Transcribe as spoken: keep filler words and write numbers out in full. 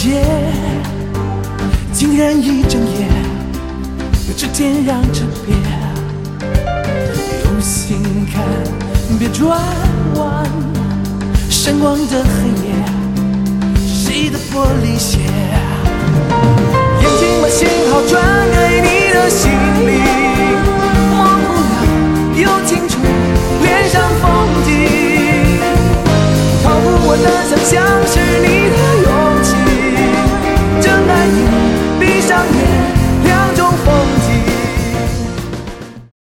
界，竟然一睁眼，指天让着别，用心看，别转弯，闪光的黑夜，谁的玻璃鞋？眼睛把信号转给你的心